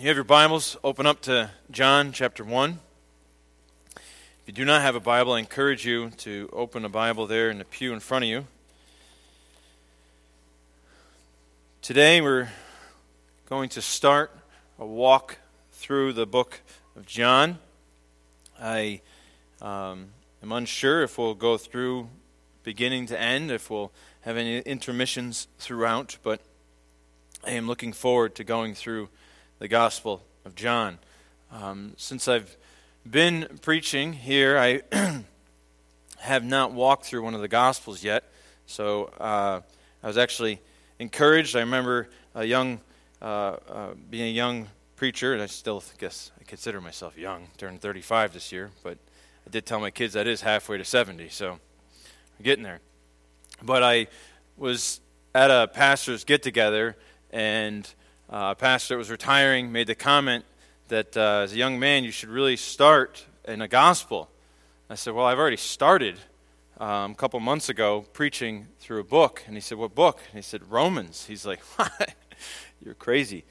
You have your Bibles, open up to John chapter 1. If you do not have a Bible, I encourage you to open a Bible there in the pew in front of you. Today we're going to start a walk through the book of John. I am unsure if we'll go through beginning to end, if we'll have any intermissions throughout, but I am looking forward to going through the Gospel of John. Since I've been preaching here, I have not walked through one of the Gospels yet, so I was actually encouraged. I remember being a young preacher, and I still guess I consider myself young, turned 35 this year, but I did tell my kids that is halfway to 70, so I'm getting there. But I was at a pastor's get-together, and a pastor that was retiring made the comment that as a young man, you should really start in a gospel. I said, well, I've already started a couple months ago preaching through a book. And he said, what book? And he said, Romans. He's like, what? You're crazy.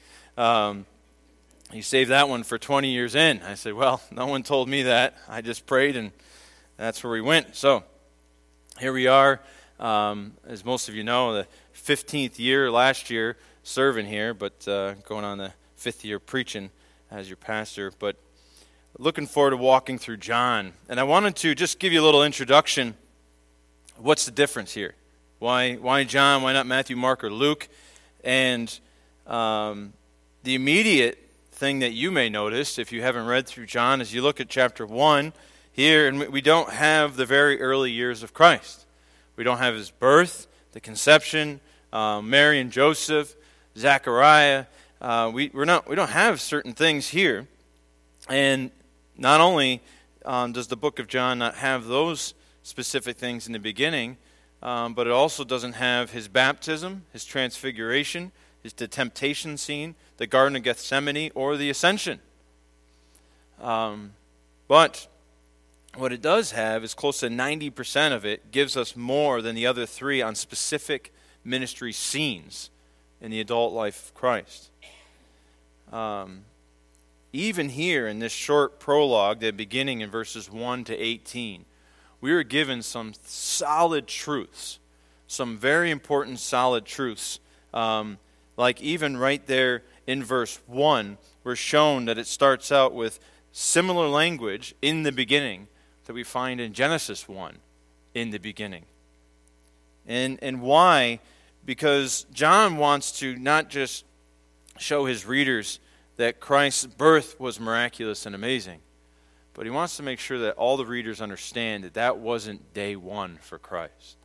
You saved that one for 20 years in. I said, well, no one told me that. I just prayed, and that's where we went. So here we are, as most of you know, the 15th year last year serving here, but going on the 5th year preaching as your pastor. But looking forward to walking through John. And I wanted to just give you a little introduction. What's the difference here? Why John? Why not Matthew, Mark, or Luke? And the immediate thing that you may notice if you haven't read through John is you look at chapter 1 here, and we don't have the very early years of Christ. We don't have his birth, the conception, Mary and Joseph, Zechariah. We don't have certain things here. And not only does the book of John not have those specific things in the beginning, but it also doesn't have his baptism, his transfiguration, the temptation scene, the Garden of Gethsemane, or the ascension. But what it does have is close to 90% of it gives us more than the other three on specific ministry scenes in the adult life of Christ. Even here in this short prologue, the beginning in verses 1 to 18, we are given some solid truths, some very important solid truths. Like even right there in verse 1, we're shown that it starts out with similar language in the beginning that we find in Genesis 1, in the beginning. And why? Because John wants to not just show his readers that Christ's birth was miraculous and amazing, but he wants to make sure that all the readers understand that that wasn't day one for Christ.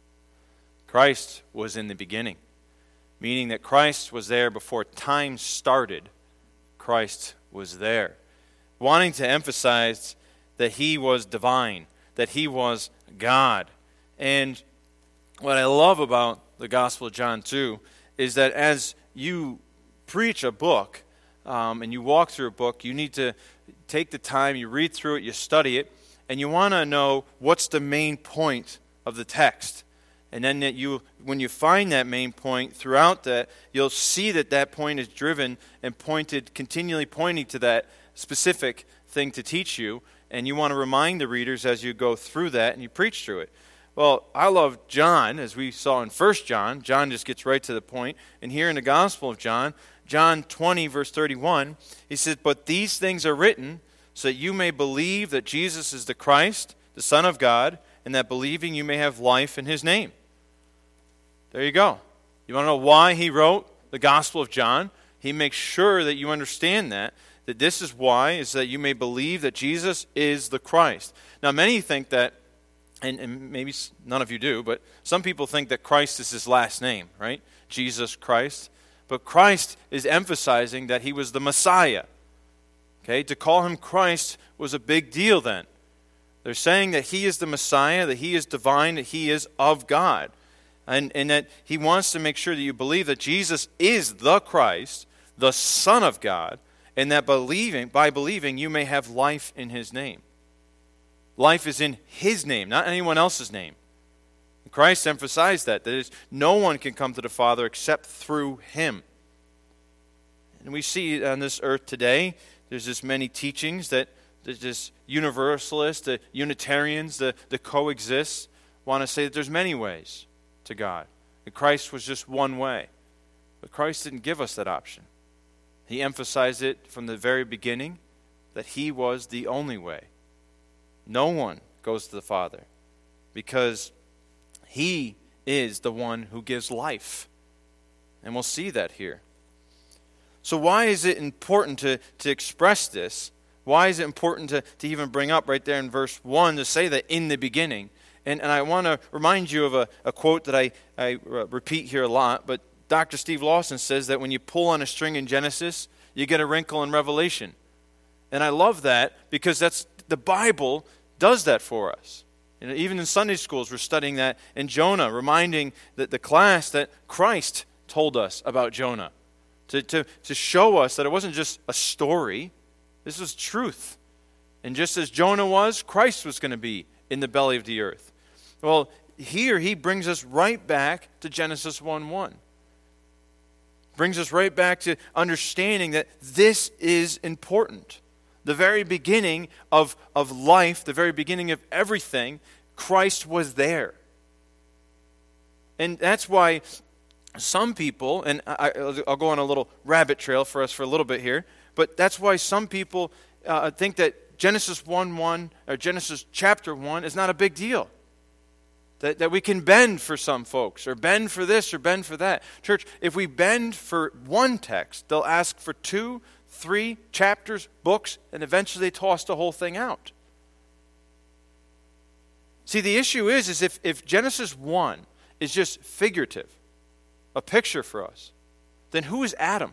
Christ was in the beginning, meaning that Christ was there before time started. Christ was there, wanting to emphasize that he was divine, that he was God. And what I love about the Gospel of John, too, is that as you preach a book and you walk through a book, you need to take the time, you read through it, you study it, and you want to know what's the main point of the text. And then that when you find that main point throughout that, you'll see that that point is driven and pointed, continually pointing to that specific thing to teach you. And you want to remind the readers as you go through that and you preach through it. Well, I love John, as we saw in 1 John. John just gets right to the point. And here in the Gospel of John, John 20, verse 31, he says, "But these things are written so that you may believe that Jesus is the Christ, the Son of God, and that believing you may have life in his name." There you go. You want to know why he wrote the Gospel of John? He makes sure that you understand that this is why, is that you may believe that Jesus is the Christ. Now, many think that, and maybe none of you do, but some people think that Christ is his last name, right? Jesus Christ. But Christ is emphasizing that he was the Messiah. Okay, to call him Christ was a big deal then. They're saying that he is the Messiah, that he is divine, that he is of God. And that he wants to make sure that you believe that Jesus is the Christ, the Son of God, and that by believing you may have life in his name. Life is in his name, not anyone else's name. Christ emphasized that is, no one can come to the Father except through him. And we see on this earth today, there's just many teachings that there's just universalists, the Unitarians, the coexist, want to say that there's many ways to God. And Christ was just one way. But Christ didn't give us that option. He emphasized it from the very beginning that he was the only way. No one goes to the Father because he is the one who gives life. And we'll see that here. So why is it important to express this? Why is it important to even bring up right there in verse 1 to say that in the beginning? And I want to remind you of a quote that I repeat here a lot, but Dr. Steve Lawson says that when you pull on a string in Genesis, you get a wrinkle in Revelation. And I love that because the Bible does that for us. Even in Sunday schools, we're studying that in Jonah, reminding the class that Christ told us about Jonah. To show us that it wasn't just a story. This was truth. And just as Jonah was, Christ was going to be in the belly of the earth. Well, here he brings us right back to Genesis 1:1. Brings us right back to understanding that this is important. The very beginning of life, the very beginning of everything, Christ was there. And that's why some people, and I'll go on a little rabbit trail for us for a little bit here, but that's why some people think that Genesis 1:1 or Genesis chapter 1 is not a big deal. That we can bend for some folks, or bend for this, or bend for that. Church, if we bend for one text, they'll ask for 2, 3 chapters, books, and eventually they toss the whole thing out. See, the issue is if Genesis 1 is just figurative, a picture for us, then who is Adam?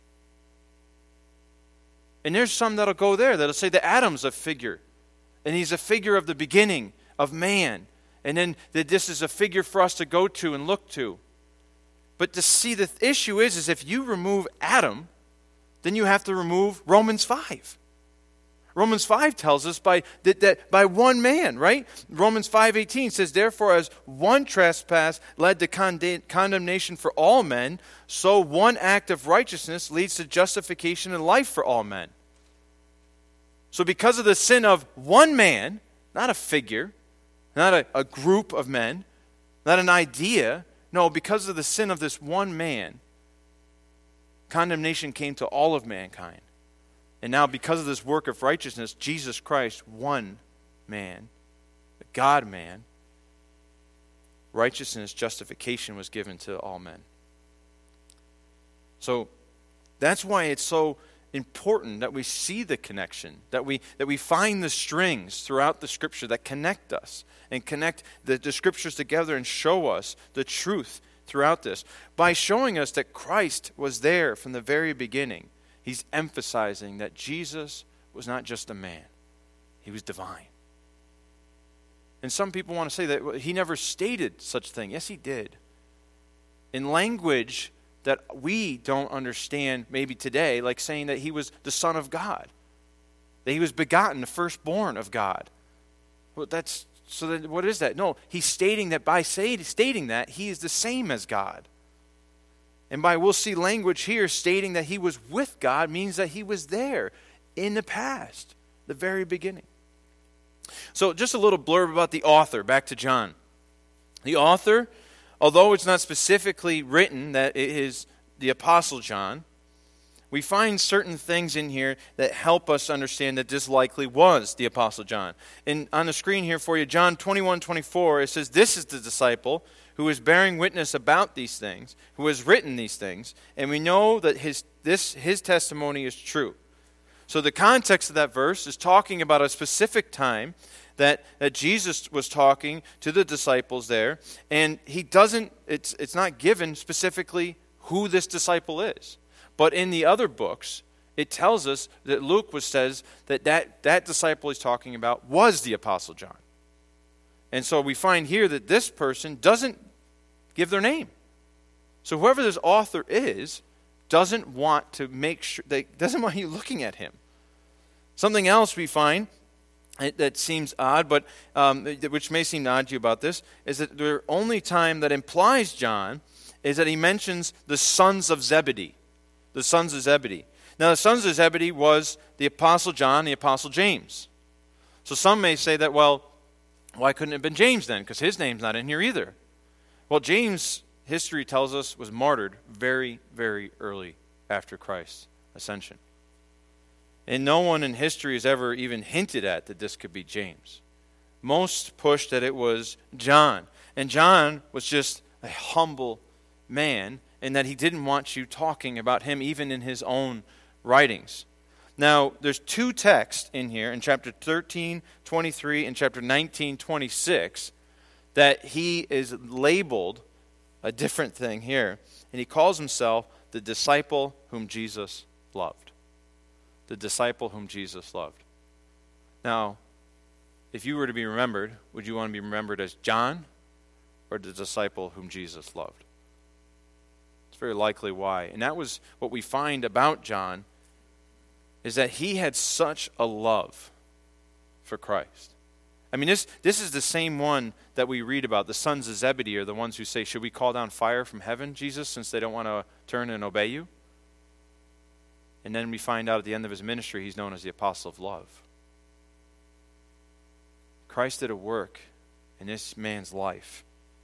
And there's some that'll go there, that'll say that Adam's a figure, and he's a figure of the beginning of man. And then that this is a figure for us to go to and look to. But to see, the issue is if you remove Adam, then you have to remove Romans 5. Romans 5 tells us that by one man, right? Romans 5:18 says, therefore as one trespass led to condemnation for all men, so one act of righteousness leads to justification and life for all men. So because of the sin of one man, not a figure, not a group of men, not an idea. No, because of the sin of this one man, condemnation came to all of mankind. And now because of this work of righteousness, Jesus Christ, one man, the God-man, righteousness, justification was given to all men. So that's why it's so important that we see the connection, that we find the strings throughout the Scripture that connect us and connect the Scriptures together and show us the truth throughout this. By showing us that Christ was there from the very beginning, he's emphasizing that Jesus was not just a man, he was divine. And some people want to say that he never stated such a thing. Yes, he did. In language that we don't understand maybe today, like saying that he was the Son of God, that he was begotten, the firstborn of God. Well, so then what is that? No, he's stating that by stating that, he is the same as God. And we'll see language here stating that he was with God means that he was there in the past, the very beginning. So just a little blurb about the author, back to John. The author, although it's not specifically written that it is the Apostle John, we find certain things in here that help us understand that this likely was the Apostle John. And on the screen here for you, John 21:24, it says, this is the disciple who is bearing witness about these things, who has written these things, and we know that his testimony is true. So the context of that verse is talking about a specific time that Jesus was talking to the disciples there, and it's not given specifically who this disciple is. But in the other books, it tells us that Luke says that disciple he's talking about was the Apostle John. And so we find here that this person doesn't give their name. So whoever this author is doesn't want to make sure, doesn't want you looking at him. Something else we find that seems odd, but which may seem odd to you about this, is that the only time that implies John is that he mentions the sons of Zebedee. the sons of Zebedee. Now, the sons of Zebedee was the Apostle John, the Apostle James. So some may say that, well, why couldn't it have been James then? Because his name's not in here either. Well, James, history tells us, was martyred very, very early after Christ's ascension. And no one in history has ever even hinted at that this could be James. Most pushed that it was John. And John was just a humble man, and that he didn't want you talking about him even in his own writings. Now, there's two texts in here, in chapter 13:23 and chapter 19:26, that he is labeled a different thing here. And he calls himself the disciple whom Jesus loved. The disciple whom Jesus loved. Now, if you were to be remembered, would you want to be remembered as John or the disciple whom Jesus loved? It's very likely why. And that was what we find about John, is that he had such a love for Christ. I mean, this is the same one that we read about. The sons of Zebedee are the ones who say, should we call down fire from heaven, Jesus, since they don't want to turn and obey you? And then we find out at the end of his ministry, he's known as the apostle of love. Christ did a work in this man's life.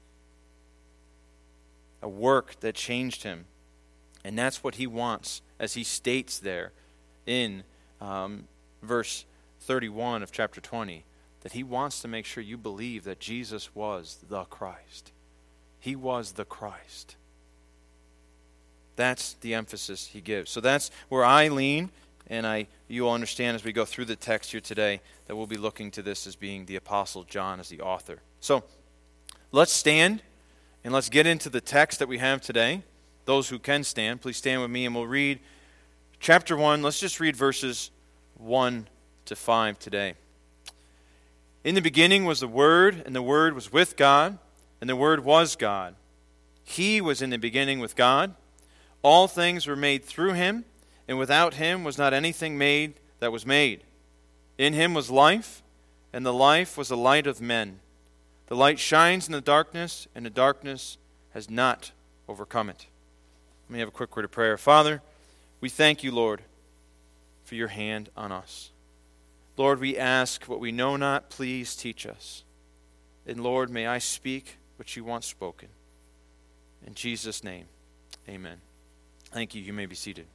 A work that changed him. And that's what he wants, as he states there in verse 31 of chapter 20, that he wants to make sure you believe that Jesus was the Christ. He was the Christ. That's the emphasis he gives. So that's where I lean, and you'll understand as we go through the text here today that we'll be looking to this as being the Apostle John as the author. So let's stand, and let's get into the text that we have today. Those who can stand, please stand with me, and we'll read chapter 1. Let's just read verses 1 to 5 today. In the beginning was the Word, and the Word was with God, and the Word was God. He was in the beginning with God. All things were made through him, and without him was not anything made that was made. In him was life, and the life was the light of men. The light shines in the darkness, and the darkness has not overcome it. Let me have a quick word of prayer. Father, we thank you, Lord, for your hand on us. Lord, we ask what we know not, please teach us. And Lord, may I speak what you want spoken. In Jesus' name, amen. Thank you. You may be seated.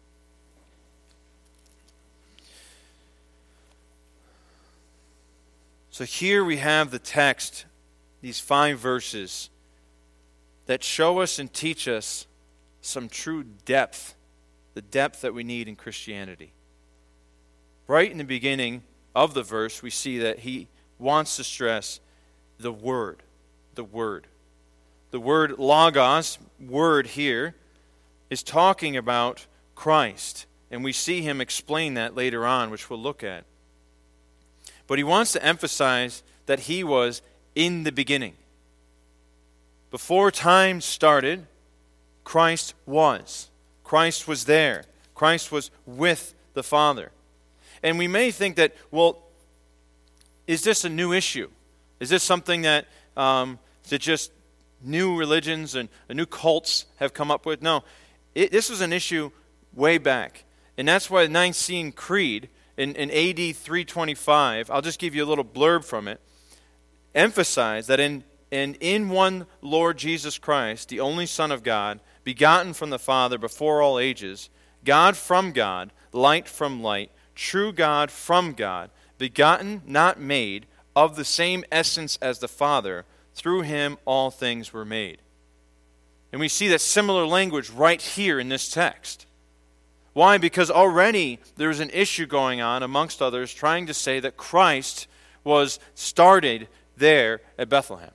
So here we have the text, these 5 verses that show us and teach us some true depth, the depth that we need in Christianity. Right in the beginning of the verse, we see that he wants to stress the Word. The Word. The word logos, word here, is talking about Christ. And we see him explain that later on, which we'll look at. But he wants to emphasize that he was in the beginning. Before time started, Christ was. Christ was there. Christ was with the Father. And we may think that, well, is this a new issue? Is this something that just new religions and new cults have come up with? No. This was an issue way back. And that's why the Nicene Creed in AD 325, I'll just give you a little blurb from it, emphasized that in one Lord Jesus Christ, the only Son of God, begotten from the Father before all ages, God from God, light from light, true God from God, begotten, not made, of the same essence as the Father, through him all things were made. And we see that similar language right here in this text. Why? Because already there's an issue going on, amongst others, trying to say that Christ was started there at Bethlehem.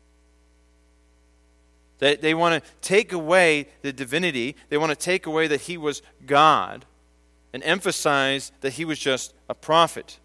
They want to take away the divinity. They want to take away that he was God and emphasize that he was just a prophet.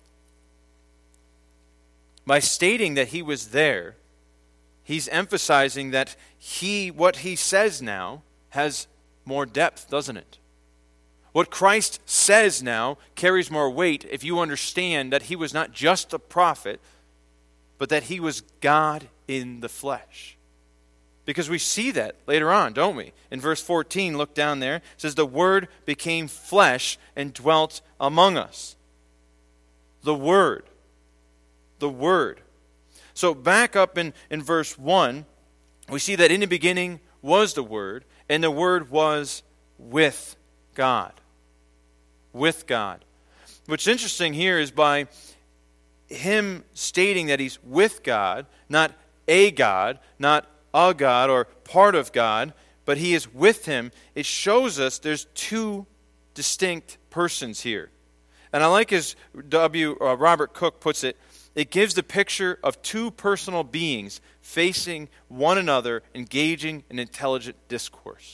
By stating that he was there, he's emphasizing that what he says now has more depth, doesn't it? What Christ says now carries more weight if you understand that he was not just a prophet, but that he was God in the flesh. Because we see that later on, don't we? In verse 14, look down there. It says, the Word became flesh and dwelt among us. The Word. The Word. So back up in verse 1, we see that in the beginning was the Word, and the Word was with God. With God. What's interesting here is by him stating that he's with God, not a God, not a God or part of God, but he is with him, it shows us there's two distinct persons here. And I like as Robert Cook puts it, it gives the picture of two personal beings facing one another, engaging in intelligent discourse.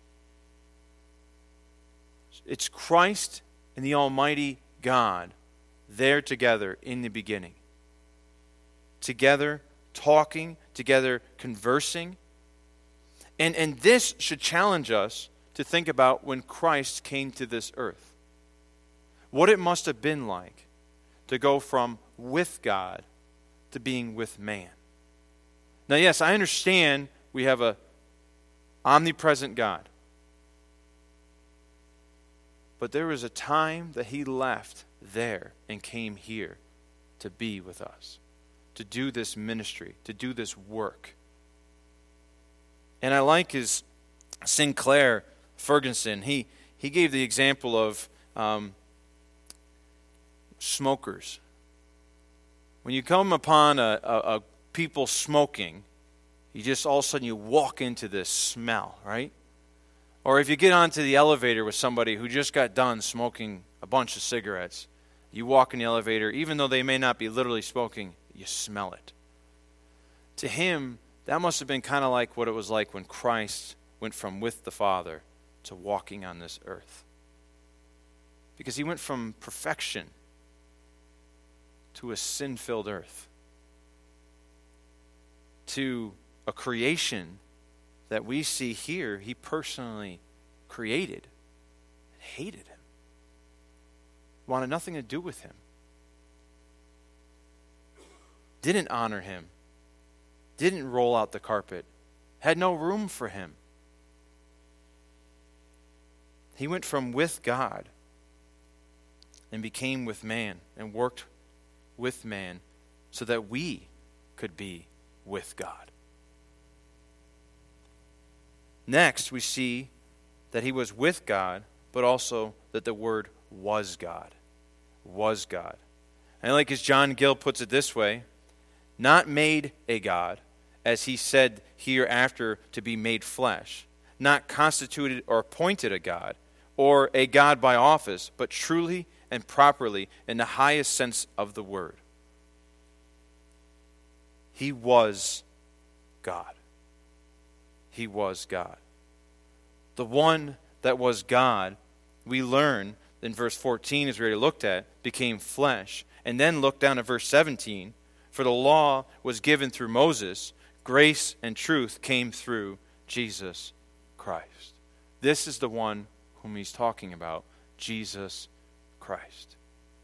It's Christ and the Almighty God there together in the beginning. Together talking, together conversing. And this should challenge us to think about when Christ came to this earth. What it must have been like to go from with God to being with man. Now, yes, I understand we have a omnipresent God. But there was a time that he left there and came here to be with us, to do this ministry, to do this work. And I like his Sinclair Ferguson. He gave the example of smokers. When you come upon a people smoking, you just all of a sudden you walk into this smell, right? Or if you get onto the elevator with somebody who just got done smoking a bunch of cigarettes, you walk in the elevator, even though they may not be literally smoking, you smell it. To him, that must have been kind of like what it was like when Christ went from with the Father to walking on this earth. Because he went from perfection to a sin-filled earth, to a creation that we see here he personally created and hated him, wanted nothing to do with him, didn't honor him, didn't roll out the carpet, had no room for him. He went from with God and became with man and worked with man so that we could be with God. Next, we see that he was with God, but also that the Word was God. Was God. And like as John Gill puts it this way, not made a God, as he said hereafter to be made flesh, not constituted or appointed a God, or a God by office, but truly and properly in the highest sense of the word. He was God. He was God. The one that was God, we learn in verse 14, as we already looked at, became flesh. And then look down at verse 17. For the law was given through Moses, grace and truth came through Jesus Christ. This is the one whom he's talking about, Jesus Christ.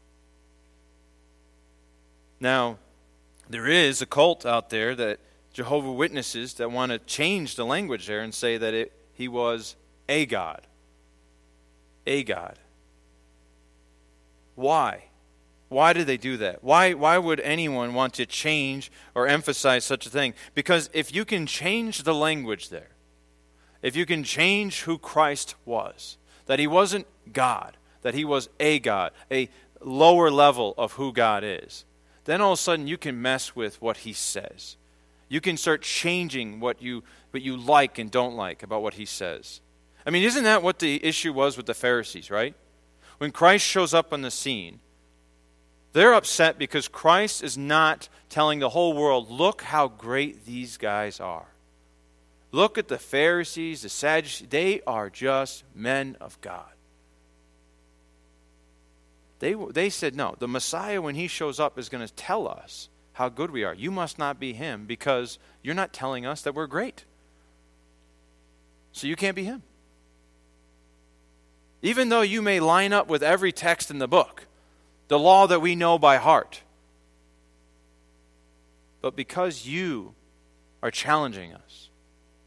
Now, there is a cult out there that Jehovah's Witnesses that want to change the language there and say that he was a God. A God. Why? Why did they do that? Why would anyone want to change or emphasize such a thing? Because if you can change the language there, if you can change who Christ was, that he wasn't God, that he was a God, a lower level of who God is, then all of a sudden you can mess with what he says. You can start changing what you like and don't like about what he says. I mean, isn't that what the issue was with the Pharisees, right? When Christ shows up on the scene, they're upset because Christ is not telling the whole world, look how great these guys are. Look at the Pharisees, the Sadducees. They are just men of God. They said, no, the Messiah, when he shows up, is going to tell us how good we are. You must not be him because you're not telling us that we're great. So you can't be him. Even though you may line up with every text in the book, the law that we know by heart. But because you are challenging us,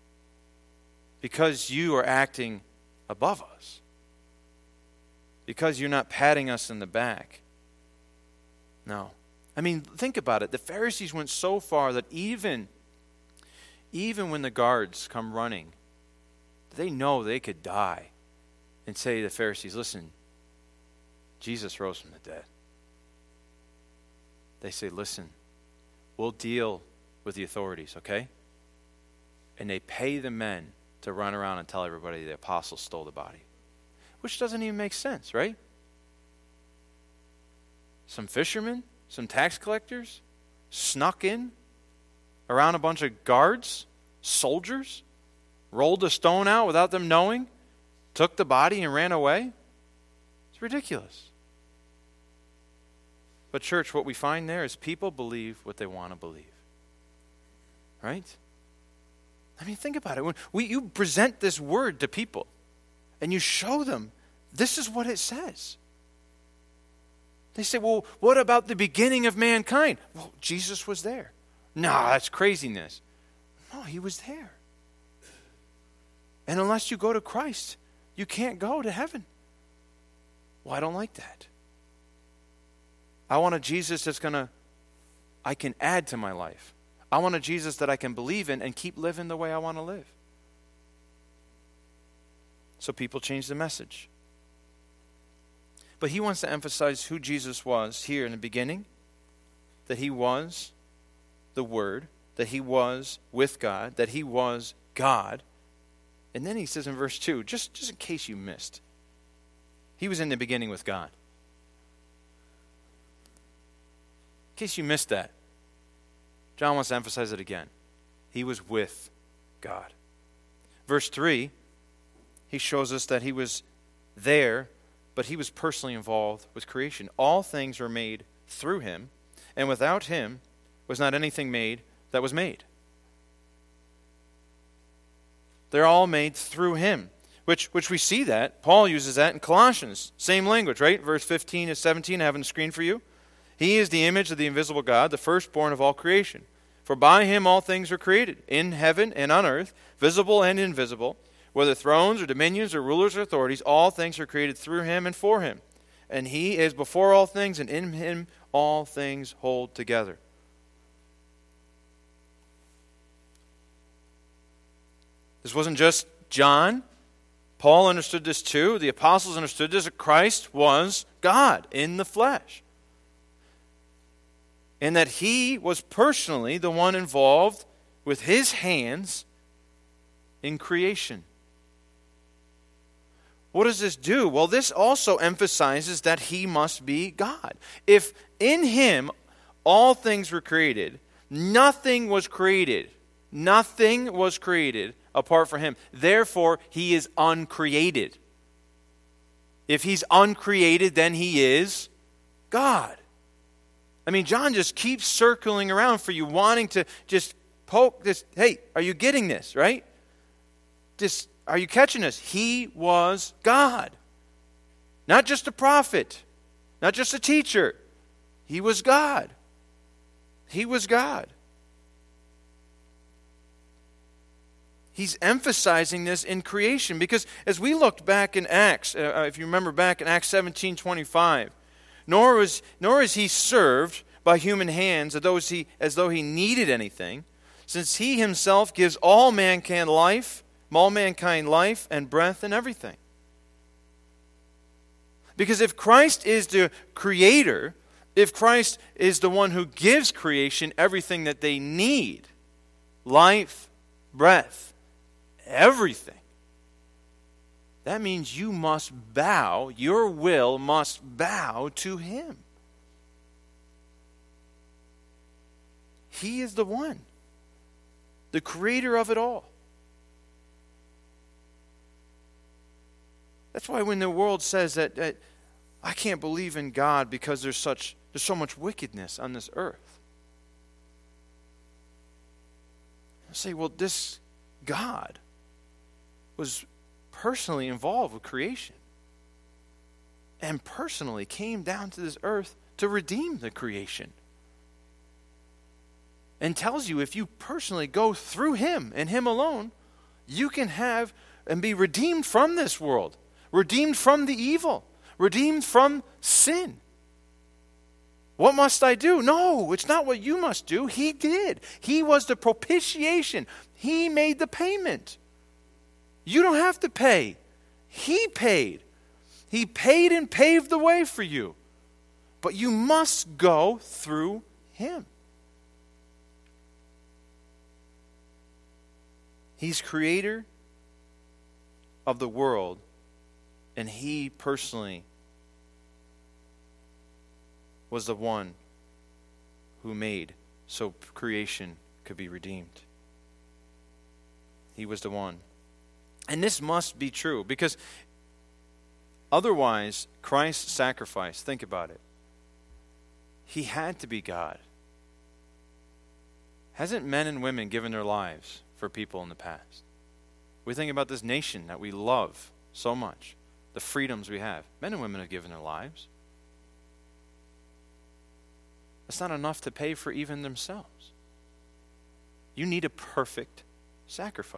because you are acting above us, because you're not patting us in the back. No. I mean, think about it. The Pharisees went so far that even when the guards come running, they know they could die and say to the Pharisees, listen, Jesus rose from the dead. They say, listen, we'll deal with the authorities, okay? And they pay the men to run around and tell everybody the apostles stole the body. Which doesn't even make sense, right? Some fishermen, some tax collectors snuck in around a bunch of guards, soldiers, rolled a stone out without them knowing, took the body and ran away. It's ridiculous. But church, what we find there is people believe what they want to believe. Right? I mean, think about it. When you present this word to people and you show them, this is what it says. They say, well, what about the beginning of mankind? Well, Jesus was there. No, that's craziness. No, he was there. And unless you go to Christ, you can't go to heaven. Well, I don't like that. I want a Jesus I can add to my life. I want a Jesus that I can believe in and keep living the way I want to live. So people change the message. But he wants to emphasize who Jesus was here in the beginning, that he was the Word, that he was with God, that he was God. And then he says in verse 2, just in case you missed, he was in the beginning with God. In case you missed that, John wants to emphasize it again. He was with God. Verse 3, he shows us that he was there, but he was personally involved with creation. All things were made through him, and without him was not anything made that was made. They're all made through him, which we see that. Paul uses that in Colossians. Same language, right? Verse 15 to 17, I have on the screen for you. He is the image of the invisible God, the firstborn of all creation. For by him all things were created, in heaven and on earth, visible and invisible, whether thrones or dominions or rulers or authorities, all things are created through him and for him. And he is before all things, and in him all things hold together. This wasn't just John. Paul understood this too. The apostles understood this, that Christ was God in the flesh. And that he was personally the one involved with his hands in creation. What does this do? Well, this also emphasizes that he must be God. If in him all things were created, nothing was created apart from him. Therefore, he is uncreated. If he's uncreated, then he is God. I mean, John just keeps circling around for you, wanting to just poke this. Hey, are you getting this, right? Are you catching this? He was God. Not just a prophet. Not just a teacher. He was God. He was God. He's emphasizing this in creation because as we looked back in Acts, if you remember back in Acts 17:25, nor is he served by human hands as though he needed anything, since he himself gives all mankind life and breath and everything. Because if Christ is the creator, if Christ is the one who gives creation everything that they need, life, breath, everything, that means you must bow, your will must bow to him. He is the one, the creator of it all. That's why when the world says that I can't believe in God because there's so much wickedness on this earth, I say, well, this God was personally involved with creation and personally came down to this earth to redeem the creation. And tells you if you personally go through him and him alone, You can have and be redeemed from this world, redeemed from the evil, redeemed from sin. What must I do? No, it's not what you must do. He did. He was the propitiation. He made the payment. You don't have to pay. He paid. He paid and paved the way for you. But you must go through him. He's creator of the world, and he personally was the one who made so creation could be redeemed. He was the one. And this must be true, because otherwise, Christ's sacrifice, think about it, he had to be God. Hasn't men and women given their lives for people in the past? We think about this nation that we love so much, the freedoms we have. Men and women have given their lives. That's not enough to pay for even themselves. You need a perfect sacrifice.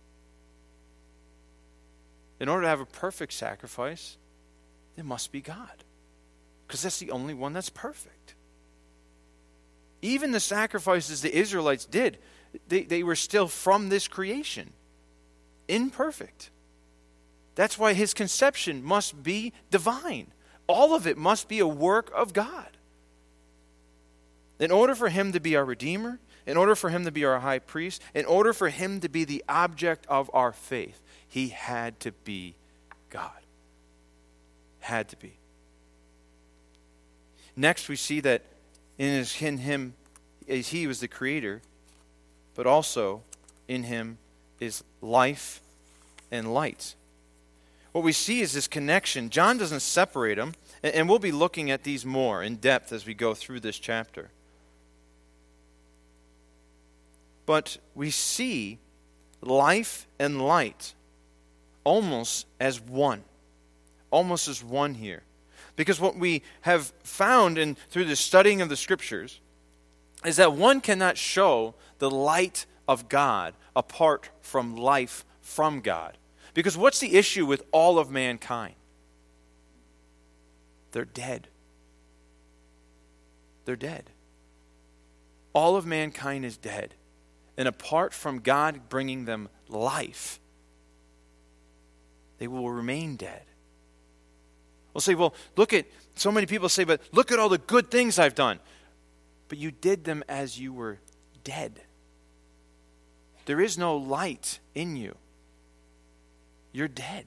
In order to have a perfect sacrifice, it must be God, because that's the only one that's perfect. Even the sacrifices the Israelites did, they were still from this creation, imperfect. That's why his conception must be divine. All of it must be a work of God. In order for him to be our Redeemer, in order for him to be our high priest, in order for him to be the object of our faith, he had to be God. Had to be. Next, we see that in him, as he was the creator, but also in him is life and light. What we see is this connection. John doesn't separate them, and we'll be looking at these more in depth as we go through this chapter. But we see life and light almost as one. Almost as one here. Because what we have found through the studying of the Scriptures is that one cannot show the light of God apart from life from God. Because what's the issue with all of mankind? They're dead. They're dead. All of mankind is dead. And apart from God bringing them life, they will remain dead. We'll say, well, so many people say, but look at all the good things I've done. But you did them as you were dead. There is no light in you. You're dead.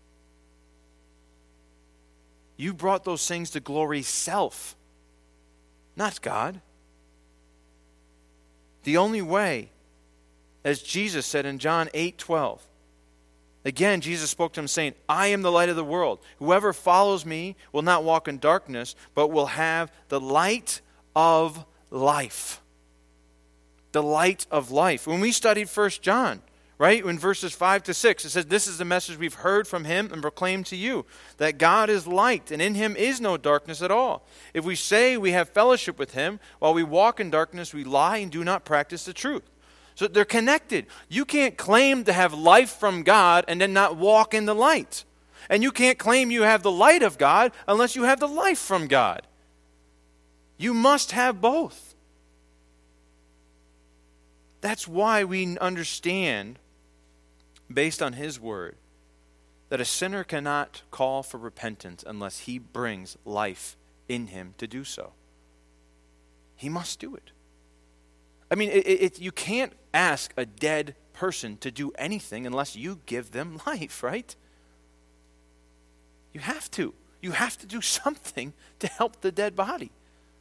You brought those things to glory self, not God. The only way, as Jesus said in John 8:12, again, Jesus spoke to him saying, I am the light of the world. Whoever follows me will not walk in darkness, but will have the light of life. The light of life. When we studied 1 John, right, in verses 5 to 6, it says, this is the message we've heard from him and proclaimed to you, that God is light, and in him is no darkness at all. If we say we have fellowship with him, while we walk in darkness, we lie and do not practice the truth. So they're connected. You can't claim to have life from God and then not walk in the light. And you can't claim you have the light of God unless you have the life from God. You must have both. That's why we understand, based on his word, that a sinner cannot call for repentance unless he brings life in him to do so. He must do it. I mean, you can't ask a dead person to do anything unless you give them life, right? You have to. You have to do something to help the dead body.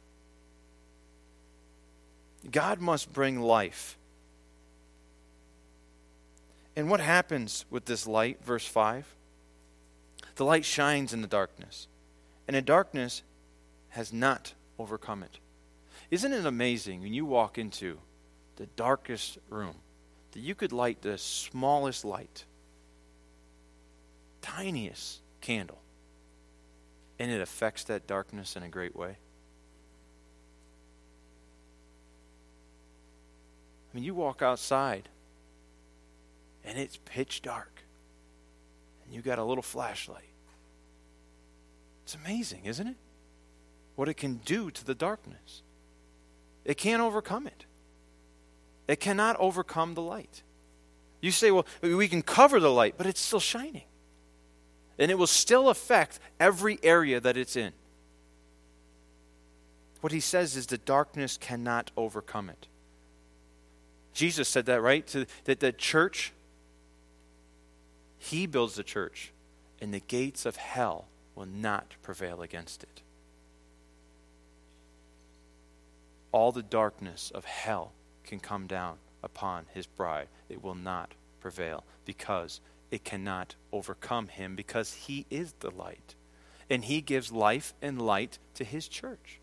God must bring life. And what happens with this light, verse 5? The light shines in the darkness, and the darkness has not overcome it. Isn't it amazing when you walk into the darkest room that you could light the smallest light, tiniest candle, and it affects that darkness in a great way? I mean, you walk outside and it's pitch dark, and you got a little flashlight. It's amazing, isn't it? What it can do to the darkness. It can't overcome it. It cannot overcome the light. You say, well, we can cover the light, but it's still shining. And it will still affect every area that it's in. What he says is the darkness cannot overcome it. Jesus said that, right? That the church, he builds the church, and the gates of hell will not prevail against it. All the darkness of hell can come down upon his bride. It will not prevail because it cannot overcome him, because he is the light. And he gives life and light to his church.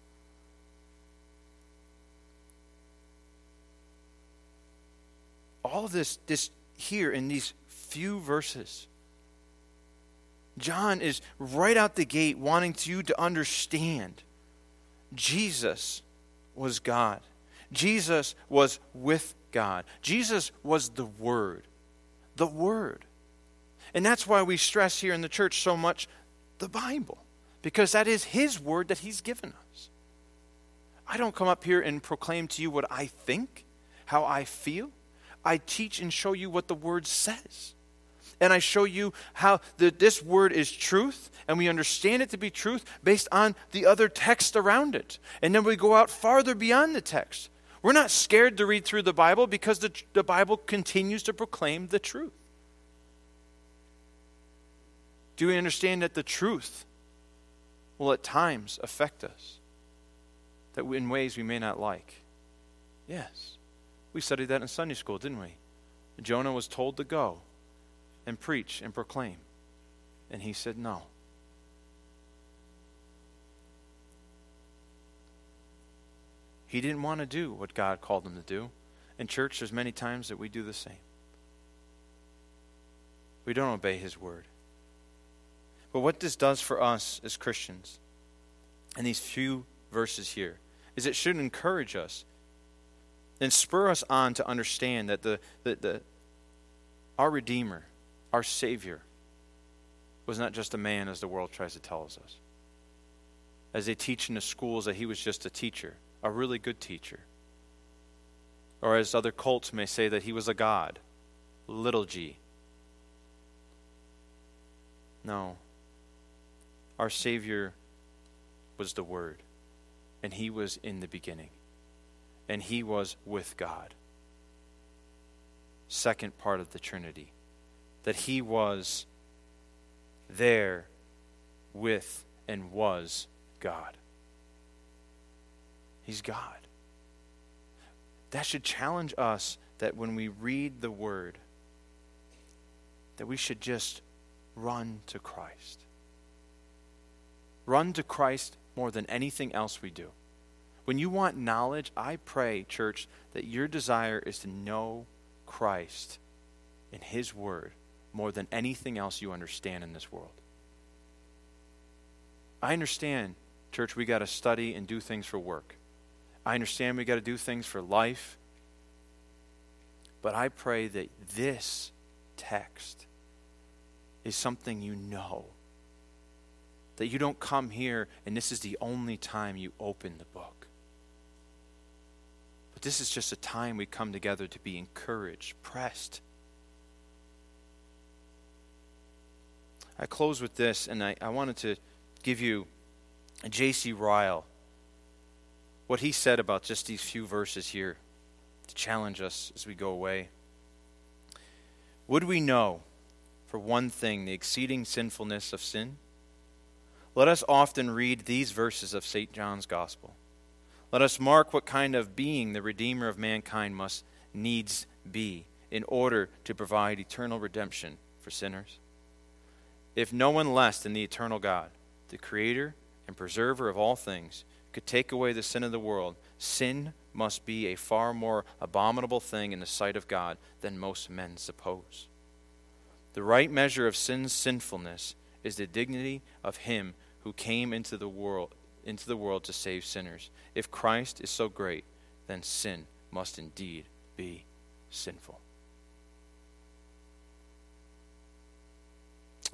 All this here in these few verses, John is right out the gate wanting you to understand Jesus was God. Jesus was with God. Jesus was the Word. The Word. And that's why we stress here in the church so much the Bible, because that is his word that he's given us. I don't come up here and proclaim to you what I think, how I feel. I teach and show you what the word says. And I show you how this word is truth, and we understand it to be truth based on the other text around it. And then we go out farther beyond the text. We're not scared to read through the Bible because the Bible continues to proclaim the truth. Do we understand that the truth will at times affect us? That in ways we may not like? Yes. We studied that in Sunday school, didn't we? Jonah was told to go and preach and proclaim. And he said no. He didn't want to do what God called him to do. In church, there's many times that we do the same. We don't obey his word. But what this does for us as Christians, in these few verses here, is it should encourage us and spur us on to understand that our Redeemer, our Savior, was not just a man as the world tries to tell us. As they teach in the schools that he was just a teacher, a really good teacher. Or as other cults may say that he was a god, little g. No. Our Savior was the Word, and he was in the beginning, and he was with God. Second part of the Trinity, that he was there with and was God. He's God. That should challenge us that when we read the Word, that we should just run to Christ. Run to Christ more than anything else we do. When you want knowledge, I pray, church, that your desire is to know Christ and his word more than anything else you understand in this world. I understand, church, we got to study and do things for work. I understand we got to do things for life. But I pray that this text is something you know. That you don't come here and this is the only time you open the book. But this is just a time we come together to be encouraged, pressed. I close with this, and I wanted to give you J.C. Ryle, what he said about just these few verses here to challenge us as we go away. Would we know, for one thing, the exceeding sinfulness of sin? Let us often read these verses of St. John's Gospel. Let us mark what kind of being the Redeemer of mankind must needs be in order to provide eternal redemption for sinners. If no one less than the eternal God, the Creator and Preserver of all things, could take away the sin of the world, sin must be a far more abominable thing in the sight of God than most men suppose. The right measure of sin's sinfulness is the dignity of him who came into the world to save sinners. If Christ is so great, then sin must indeed be sinful.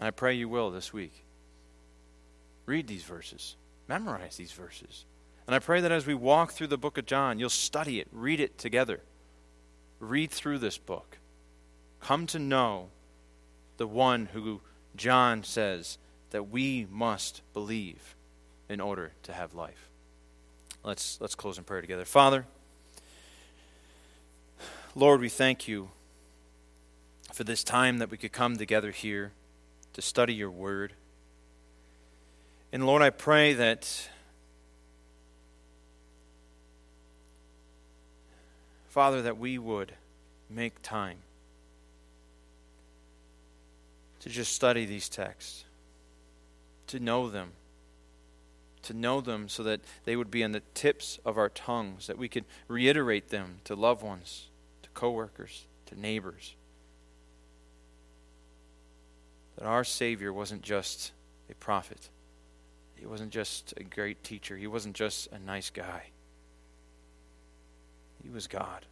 And I pray you will this week. Read these verses. Memorize these verses. And I pray that as we walk through the book of John, you'll study it, read it together. Read through this book. Come to know the one who John says that we must believe in order to have life. Let's close in prayer together. Father, Lord, we thank you for this time that we could come together here to study your word. And Lord, I pray that, Father, that we would make time to just study these texts, to know them so that they would be on the tips of our tongues, that we could reiterate them to loved ones, to coworkers, to neighbors. That our Savior wasn't just a prophet. He wasn't just a great teacher. He wasn't just a nice guy. He was God.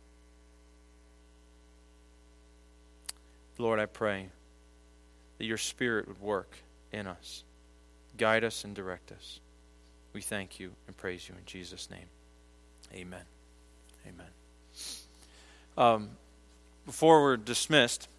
Lord, I pray that your Spirit would work in us, guide us and direct us. We thank you and praise you in Jesus' name. Amen. Amen. Before we're dismissed,